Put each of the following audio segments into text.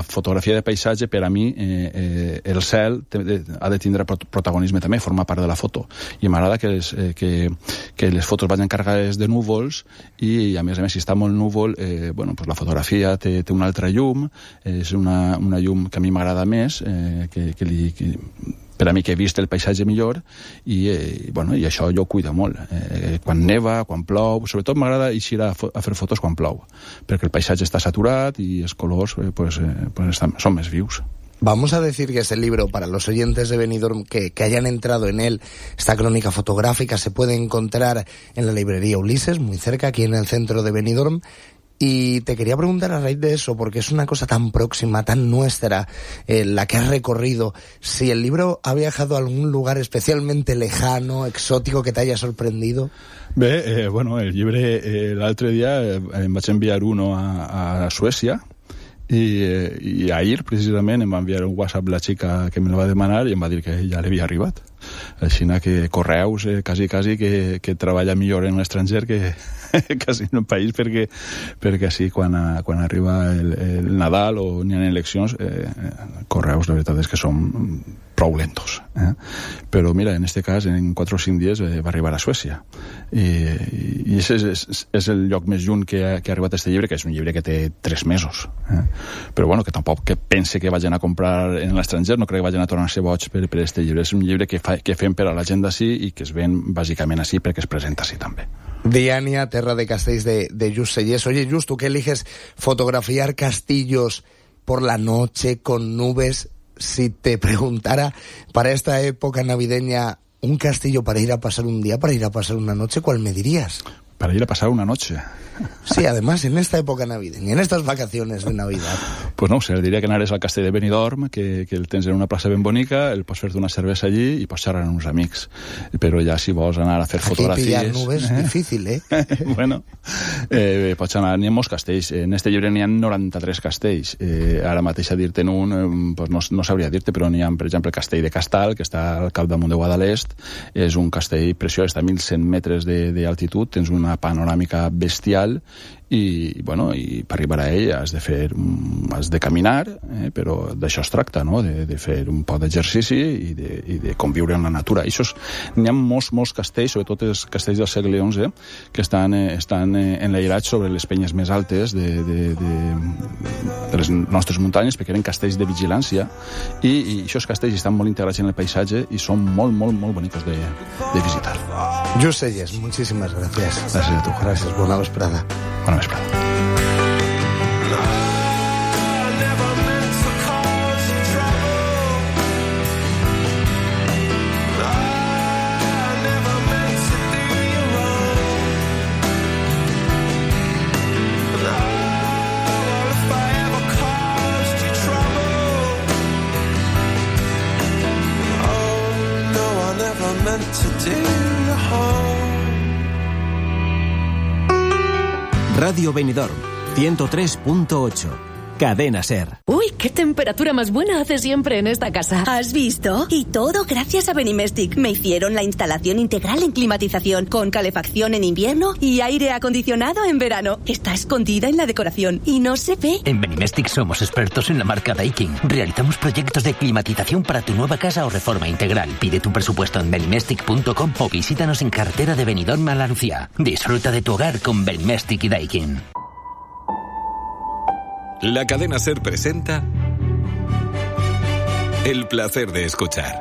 fotografia de paisatge, per a mi, el cel ha de tindre protagonisme també, formar part de la foto. I m'agrada que les fotos vagin carregades de núvols i, a més, si està molt núvol, pues la fotografia té una altra llum, és una llum que a mi m'agrada més, per a mi que he vist el paisatge millor, i això jo ho cuido molt. Quan neva, quan plou, sobretot m'agrada eixir a fer fotos quan plou, perquè el paisatge està saturat i els colors són més vius. Vamos a decir que este libro, para los oyentes de Benidorm que hayan entrado en él, esta crónica fotográfica se puede encontrar en la librería Ulises, muy cerca, aquí en el centro de Benidorm. Y te quería preguntar a raíz de eso, porque es una cosa tan próxima, tan nuestra, la que has recorrido, si el libro ha viajado a algún lugar especialmente lejano, exótico, que te haya sorprendido. Bé, el llibre, l'altre dia em vaig enviar uno a Suècia, i ahir precisament em va enviar un WhatsApp la xica que me lo va demanar i em va dir que ja l'havia arribat. Així que Correus quasi que treballa millor en l'estranger que quasi en un país, perquè així quan arriba el Nadal o n'hi ha eleccions, Correus la veritat és que són prou lentos. Però mira, en este cas, en 4 o 5 dies va arribar a Suècia. I és el lloc més lluny que ha arribat este llibre, que és un llibre que té 3 mesos. Però que tampoc que pense que vagin a comprar en l'estranger, no crec que vagin a tornar-se boig per este llibre. És un llibre que fem per a la gent d'ací i que es ven bàsicament així perquè es presenta així també. Diania, Terra de Castells de Just Sellés. Oye, Just, ¿tú qué eliges? ¿Fotografiar castillos por la noche con nubes? Si te preguntara para esta época navideña un castillo para ir a pasar un día, para ir a pasar una noche, ¿cuál me dirías? Para ir a pasar una noche. Sí, además, en esta época navideña, en estas vacaciones de Navidad. Pues no ho sé, diria que anares al castell de Benidorm, que el tens en una plaça ben bonica, el pots fer-te una cervesa allí i pots xerrar amb uns amics. Però ja si vols anar a fer fotografies... Aquí pillar nubes és difícil, pots anar, n'hi ha molts castells. En este llibre n'hi ha 93 castells. Ara mateix a dir-te'n un, no sabria dir-te, però n'hi ha, per exemple, el castell de Castal, que està al capdamunt de Guadalest. És un castell preciós, està a 1.100 metres d'altitud, tens una panoràmica bestial i per arribar a ell has de caminar, però d'això es tracta, no? De fer un poc d'exercici i de conviure amb la natura. N'hi ha molts castells, sobretot els castells del segle XI, que estan enlairats sobre les penyes més altes de les nostres muntanyes, perquè eren castells de vigilància, i aquests castells estan molt integrats en el paisatge i són molt bonitos de visitar. Just Sellés, muchísimas gracias. Gràcies a tu. Gràcies, bona vesprada. Bona vesprada. Radio Benidorm, 103.8. Cadena SER. Uy, qué temperatura más buena hace siempre en esta casa. ¿Has visto? Y todo gracias a Benimestic. Me hicieron la instalación integral en climatización, con calefacción en invierno y aire acondicionado en verano. Está escondida en la decoración y no se ve. En Benimestic somos expertos en la marca Daikin. Realizamos proyectos de climatización para tu nueva casa o reforma integral. Pide tu presupuesto en benimestic.com o visítanos en carretera de Benidorm a La Lucía. Disfruta de tu hogar con Benimestic y Daikin. La cadena SER presenta El placer de escuchar.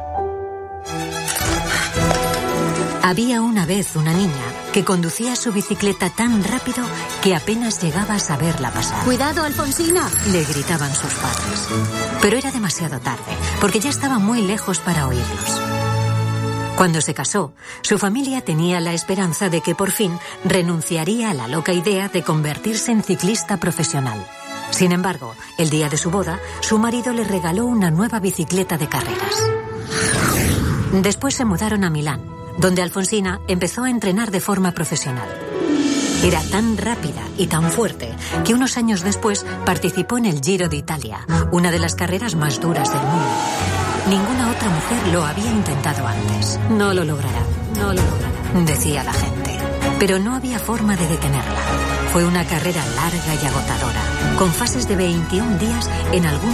Había una vez una niña que conducía su bicicleta tan rápido que apenas llegaba a saberla pasar. ¡Cuidado, Alfonsina!, le gritaban sus padres. Pero era demasiado tarde, porque ya estaba muy lejos para oírlos. Cuando se casó, su familia tenía la esperanza de que por fin renunciaría a la loca idea de convertirse en ciclista profesional. Sin embargo, el día de su boda, su marido le regaló una nueva bicicleta de carreras. Después se mudaron a Milán, donde Alfonsina empezó a entrenar de forma profesional. Era tan rápida y tan fuerte que unos años después participó en el Giro de Italia, una de las carreras más duras del mundo. Ninguna otra mujer lo había intentado antes. No lo logrará, decía la gente. Pero no había forma de detenerla. Fue una carrera larga y agotadora, con fases de 21 días en algún